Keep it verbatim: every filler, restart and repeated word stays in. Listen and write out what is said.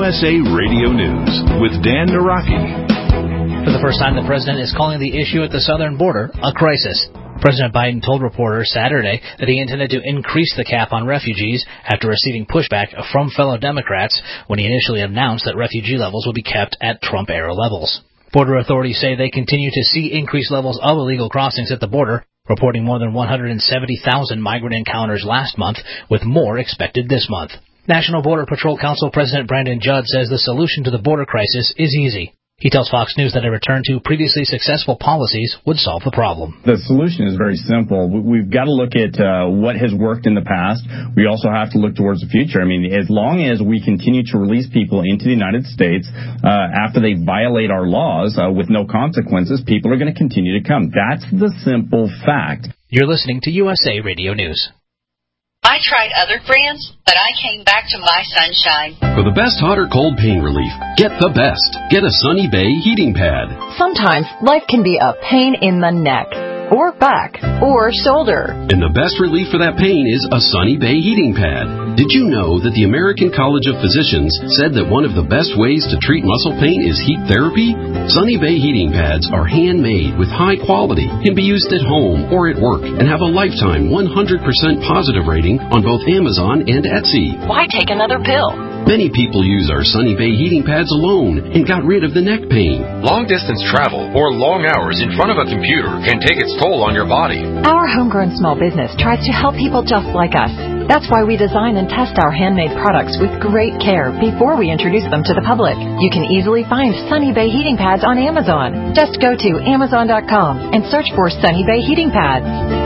S A Radio News with Dan Naraki. For the first time, the president is calling the issue at the southern border a crisis. President Biden told reporters Saturday that he intended to increase the cap on refugees after receiving pushback from fellow Democrats when he initially announced that refugee levels would be kept at Trump-era levels. Border authorities say they continue to see increased levels of illegal crossings at the border, reporting more than one hundred seventy thousand migrant encounters last month, with more expected this month. National Border Patrol Council President Brandon Judd says the solution to the border crisis is easy. He tells Fox News that a return to previously successful policies would solve the problem. The solution is very simple. We've got to look at uh, what has worked in the past. We also have to look towards the future. I mean, as long as we continue to release people into the United States uh, after they violate our laws uh, with no consequences, people are going to continue to come. That's the simple fact. You're listening to U S A Radio News. I tried other brands, but I came back to My Sunshine. For the best hot or cold pain relief, get the best. Get a Sunny Bay heating pad. Sometimes life can be a pain in the neck, or back, or shoulder. And the best relief for that pain is a Sunny Bay heating pad. Did you know that the American College of Physicians said that one of the best ways to treat muscle pain is heat therapy? Sunny Bay heating pads are handmade with high quality, can be used at home or at work, and have a lifetime one hundred percent positive rating on both Amazon and Etsy. Why take another pill? Many people use our Sunny Bay heating pads alone and got rid of the neck pain. Long-distance travel or long hours in front of a computer can take its toll on your body. Our homegrown small business tries to help people just like us. That's why we design and test our handmade products with great care before we introduce them to the public. You can easily find Sunny Bay heating pads on Amazon. Just go to Amazon dot com and search for Sunny Bay heating pads.